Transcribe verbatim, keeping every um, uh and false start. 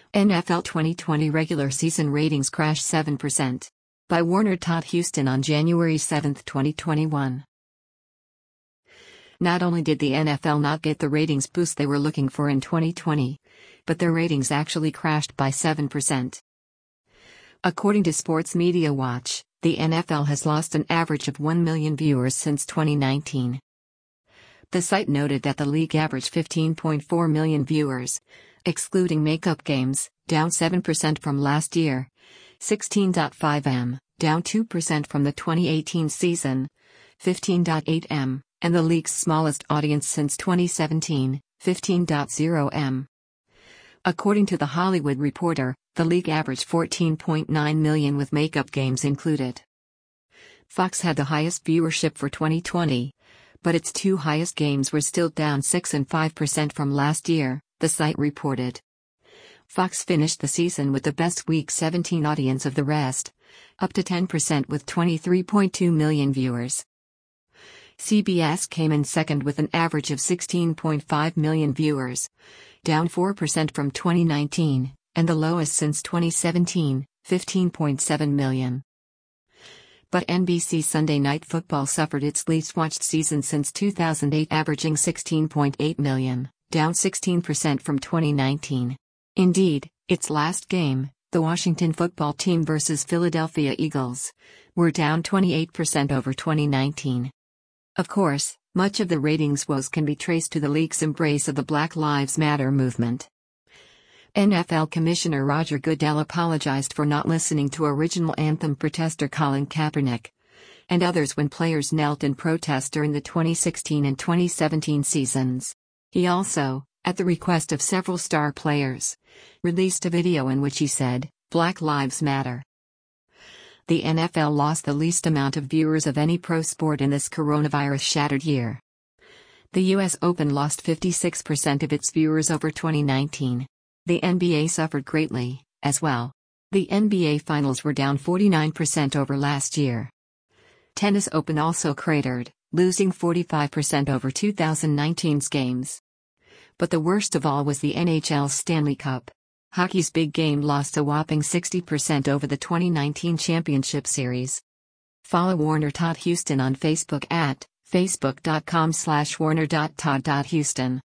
N F L twenty twenty regular season ratings crashed seven percent. By Warner Todd Houston on January seventh, twenty twenty-one. Not only did the N F L not get the ratings boost they were looking for in twenty twenty, but their ratings actually crashed by seven percent. According to Sports Media Watch, the N F L has lost an average of one million viewers since twenty nineteen. The site noted that the league averaged fifteen point four million viewers, excluding makeup games, down seven percent from last year, sixteen point five million, down two percent from the twenty eighteen season, fifteen point eight million, and the league's smallest audience since twenty seventeen, fifteen point zero million. According to The Hollywood Reporter, the league averaged fourteen point nine million with makeup games included. Fox had the highest viewership for twenty twenty, but its two highest games were still down six and five percent from last year, the site reported. Fox finished the season with the best Week seventeen audience of the rest, up to ten percent with twenty-three point two million viewers. C B S came in second with an average of sixteen point five million viewers, down four percent from twenty nineteen, and the lowest since twenty seventeen, fifteen point seven million. But N B C Sunday Night Football suffered its least watched season since two thousand eight, averaging sixteen point eight million, down sixteen percent from twenty nineteen. Indeed, its last game, the Washington Football Team versus Philadelphia Eagles, were down twenty-eight percent over twenty nineteen. Of course, much of the ratings woes can be traced to the league's embrace of the Black Lives Matter movement. N F L Commissioner Roger Goodell apologized for not listening to original anthem protester Colin Kaepernick and others when players knelt in protest during the twenty sixteen and twenty seventeen seasons. He also, at the request of several star players, released a video in which he said, "Black Lives Matter." The N F L lost the least amount of viewers of any pro sport in this coronavirus-shattered year. The U S Open lost fifty-six percent of its viewers over twenty nineteen. The N B A suffered greatly, as well. The N B A Finals were down forty-nine percent over last year. Tennis Open also cratered, losing forty-five percent over two thousand nineteen's games. But the worst of all was the N H L's Stanley Cup. Hockey's big game lost a whopping sixty percent over the twenty nineteen Championship Series. Follow Warner Todd Houston on Facebook at facebook dot com slash warner dot todd dot houston.